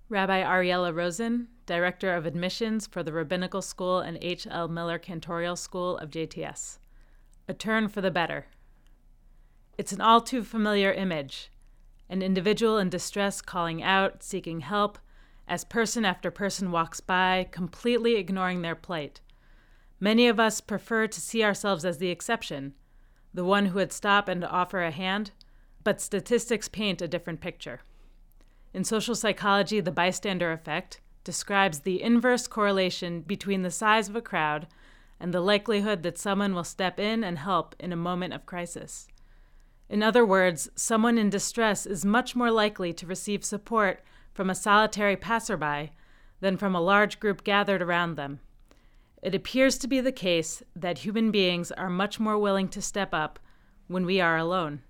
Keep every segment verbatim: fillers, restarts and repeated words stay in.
Rabbi Ariella Rosen, Director of Admissions for the Rabbinical School and H L Miller Cantorial School of J T S. A turn for the better. It's an all too familiar image, an individual in distress calling out, seeking help, as person after person walks by, completely ignoring their plight. Many of us prefer to see ourselves as the exception, the one who would stop and offer a hand, but statistics paint a different picture. In social psychology, the bystander effect describes the inverse correlation between the size of a crowd and the likelihood that someone will step in and help in a moment of crisis. In other words, someone in distress is much more likely to receive support from a solitary passerby than from a large group gathered around them. It appears to be the case that human beings are much more willing to step up when we are alone.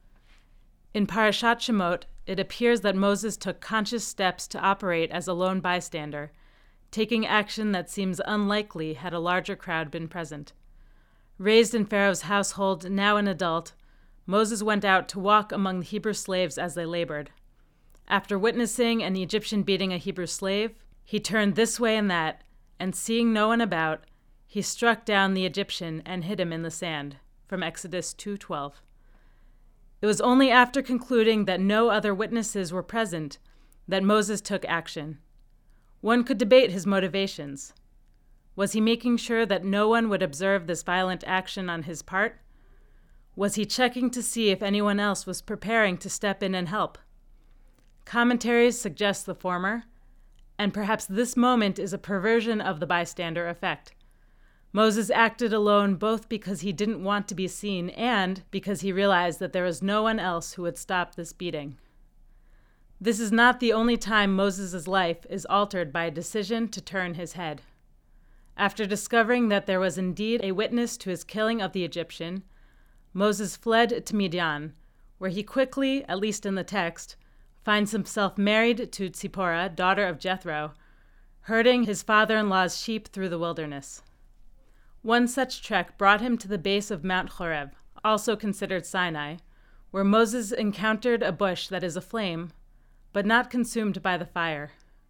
In Parashat Shemot, it appears that Moses took conscious steps to operate as a lone bystander, taking action that seems unlikely had a larger crowd been present. Raised in Pharaoh's household, now an adult, Moses went out to walk among the Hebrew slaves as they labored. After witnessing an Egyptian beating a Hebrew slave, he turned this way and that, and seeing no one about, he struck down the Egyptian and hid him in the sand, from Exodus two twelve. It was only after concluding that no other witnesses were present that Moses took action. One could debate his motivations. Was he making sure that no one would observe this violent action on his part? Was he checking to see if anyone else was preparing to step in and help? Commentaries suggest the former, and perhaps this moment is a perversion of the bystander effect. Moses acted alone both because he didn't want to be seen and because he realized that there was no one else who would stop this beating. This is not the only time Moses' life is altered by a decision to turn his head. After discovering that there was indeed a witness to his killing of the Egyptian, Moses fled to Midian, where he quickly, at least in the text, finds himself married to Tzipporah, daughter of Jethro, herding his father-in-law's sheep through the wilderness. One such trek brought him to the base of Mount Horeb, also considered Sinai, where Moses encountered a bush that is aflame, but not consumed by the fire.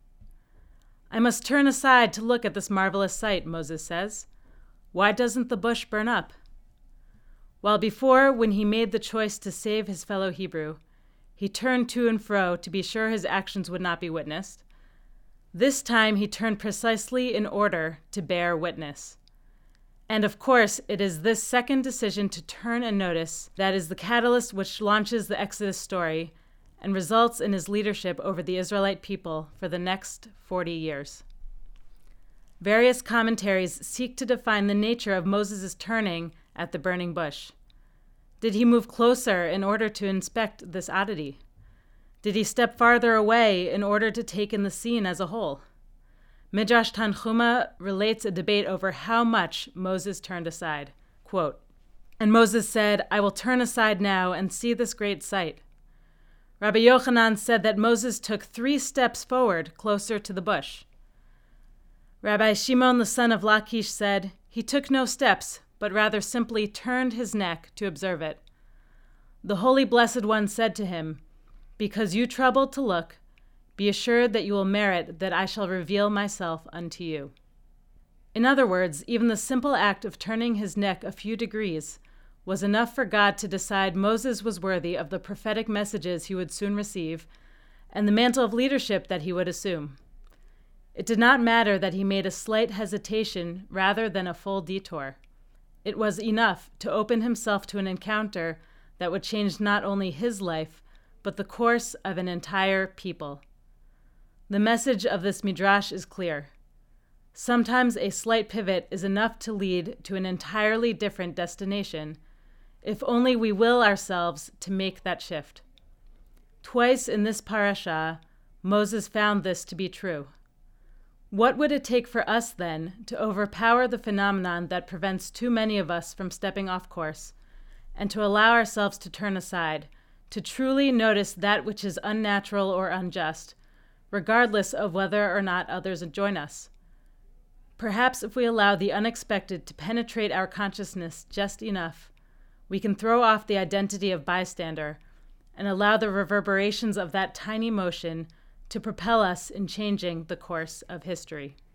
"I must turn aside to look at this marvelous sight," Moses says. "Why doesn't the bush burn up?" While before, when he made the choice to save his fellow Hebrew, he turned to and fro to be sure his actions would not be witnessed, this time he turned precisely in order to bear witness. And of course, it is this second decision to turn and notice that is the catalyst which launches the Exodus story and results in his leadership over the Israelite people for the next forty years. Various commentaries seek to define the nature of Moses' turning at the burning bush. Did he move closer in order to inspect this oddity? Did he step farther away in order to take in the scene as a whole? Midrash Tanchuma relates a debate over how much Moses turned aside. Quote, "And Moses said, 'I will turn aside now and see this great sight.' Rabbi Yochanan said that Moses took three steps forward closer to the bush. Rabbi Shimon, the son of Lachish, said, he took no steps, but rather simply turned his neck to observe it. The Holy Blessed One said to him, 'Because you troubled to look, be assured that you will merit that I shall reveal myself unto you.'" In other words, even the simple act of turning his neck a few degrees was enough for God to decide Moses was worthy of the prophetic messages he would soon receive and the mantle of leadership that he would assume. It did not matter that he made a slight hesitation rather than a full detour. It was enough to open himself to an encounter that would change not only his life, but the course of an entire people. The message of this midrash is clear. Sometimes a slight pivot is enough to lead to an entirely different destination, if only we will ourselves to make that shift. Twice in this parasha, Moses found this to be true. What would it take for us, then, to overpower the phenomenon that prevents too many of us from stepping off course, and to allow ourselves to turn aside, to truly notice that which is unnatural or unjust, regardless of whether or not others join us? Perhaps if we allow the unexpected to penetrate our consciousness just enough, we can throw off the identity of bystander and allow the reverberations of that tiny motion to propel us in changing the course of history.